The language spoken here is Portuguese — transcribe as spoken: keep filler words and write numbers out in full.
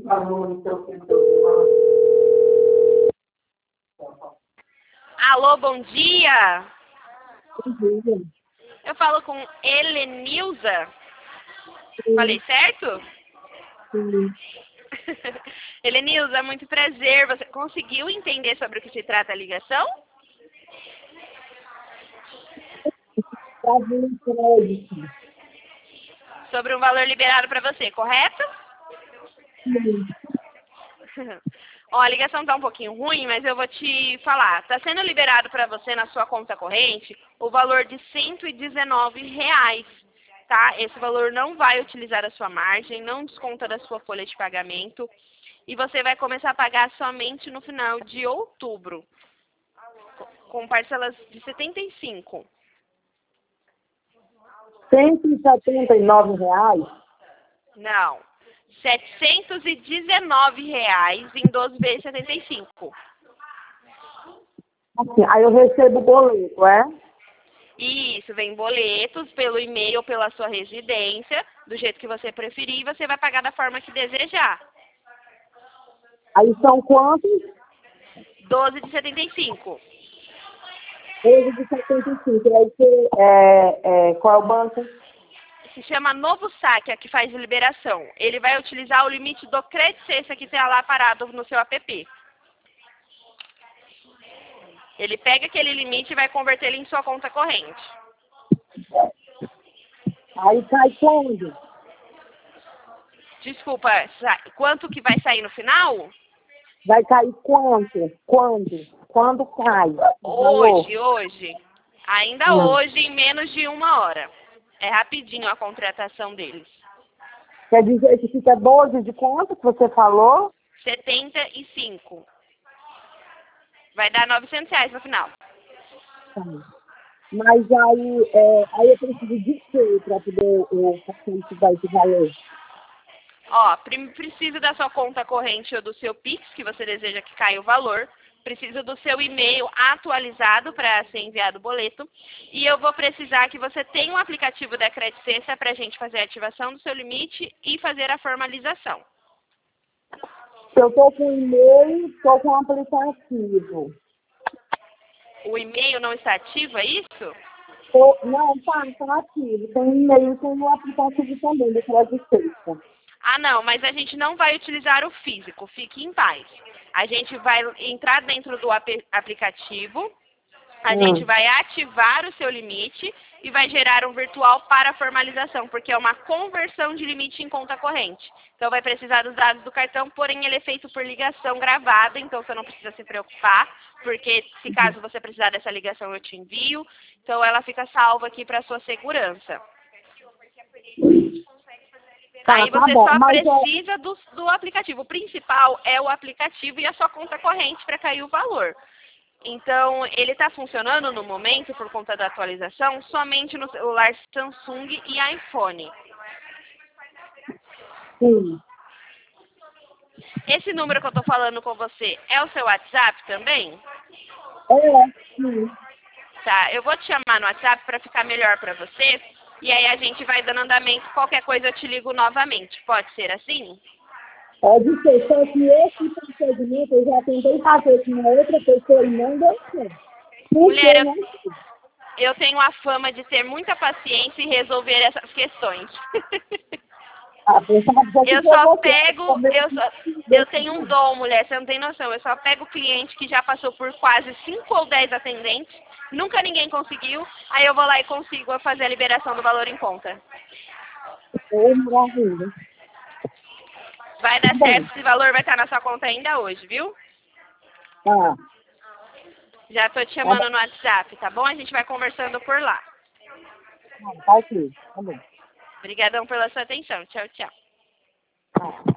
Alô, bom dia. Bom dia. Eu falo com Helenilza. Sim. Falei certo? Sim. Helenilza, muito prazer. Você conseguiu entender sobre o que se trata a ligação? Para vir um crédito. Sobre um valor liberado para você, correto? Sim. Ó, a ligação tá um pouquinho ruim, mas eu vou te falar. Tá sendo liberado para você na sua conta corrente o valor de cento e dezenove reais, tá? Esse valor não vai utilizar a sua margem, não desconta da sua folha de pagamento e você vai começar a pagar somente no final de outubro, com parcelas de setenta e cinco. cento e setenta e nove reais? Não. setecentos e dezenove reais em doze vezes setenta e cinco. Assim, aí eu recebo o boleto, é? Isso, vem boletos pelo e-mail ou pela sua residência, do jeito que você preferir, e você vai pagar da forma que desejar. Aí são quantos? doze de setenta e cinco. doze de setenta e cinco. Aí você, é, é, qual é o banco? Se chama Novo Saque, a que faz liberação. Ele vai utilizar o limite do Credit Sense que está lá parado no seu app. Ele pega aquele limite e vai converter ele em sua conta corrente. Aí cai quando? Desculpa, quanto que vai sair no final? Vai cair quanto? Quando? Quando cai? Hoje, hoje. Ainda Hum. hoje, em menos de uma hora. É rapidinho a contratação deles. Quer dizer que fica doze de quanto que você falou? setenta e cinco. Vai dar novecentos reais no final. Tá. Mas aí, é, aí eu preciso de quê para poder o paciente dar esse valor? Ó, prim- precisa da sua conta corrente ou do seu Pix, que você deseja que caia o valor. Precisa do seu e-mail atualizado para ser enviado o boleto. E eu vou precisar que você tenha um aplicativo da Credit Sense para a gente fazer a ativação do seu limite e fazer a formalização. Se eu estou com e-mail, estou com aplicativo. O e-mail não está ativo, é isso? Tô, não, tá, tá ativo. Tem e-mail, tem o aplicativo também do Credit Sense. Ah, não, mas a gente não vai utilizar o físico, fique em paz. A gente vai entrar dentro do ap- aplicativo, a Hum. gente vai ativar o seu limite e vai gerar um virtual para formalização, porque é uma conversão de limite em conta corrente. Então vai precisar dos dados do cartão, porém ele é feito por ligação gravada, então você não precisa se preocupar, porque se caso você precisar dessa ligação eu te envio, então ela fica salva aqui para sua segurança. Tá, Aí tá você bom, só mas precisa do, do aplicativo. O principal é o aplicativo e a sua conta corrente para cair o valor. Então, ele está funcionando no momento, por conta da atualização, somente no celular Samsung e iPhone. sim. Esse número que eu estou falando com você é o seu WhatsApp também? É, sim. Tá, eu vou te chamar no WhatsApp para ficar melhor para você. E aí a gente vai dando andamento. Qualquer coisa eu te ligo novamente. Pode ser assim? Pode ser, só que esse procedimento eu já tentei fazer com uma outra pessoa e não deu certo. Por Mulher, que eu, não sei? eu tenho a fama de ter muita paciência e resolver essas questões. Ah, pensava que Eu foi só você. pego, eu, só, eu tenho um dom, mulher, você não tem noção. Eu só pego cliente que já passou por quase cinco ou dez atendentes, nunca ninguém conseguiu, aí eu vou lá e consigo fazer a liberação do valor em conta. Ô, maravilha. Vai dar Bom, certo, esse valor vai estar na sua conta ainda hoje, viu? tá. Já tô te Tá bom. chamando no WhatsApp, tá bom? A gente vai conversando por lá. Tá ok. Tá bom. Obrigadão pela sua atenção. Tchau, tchau. Tá.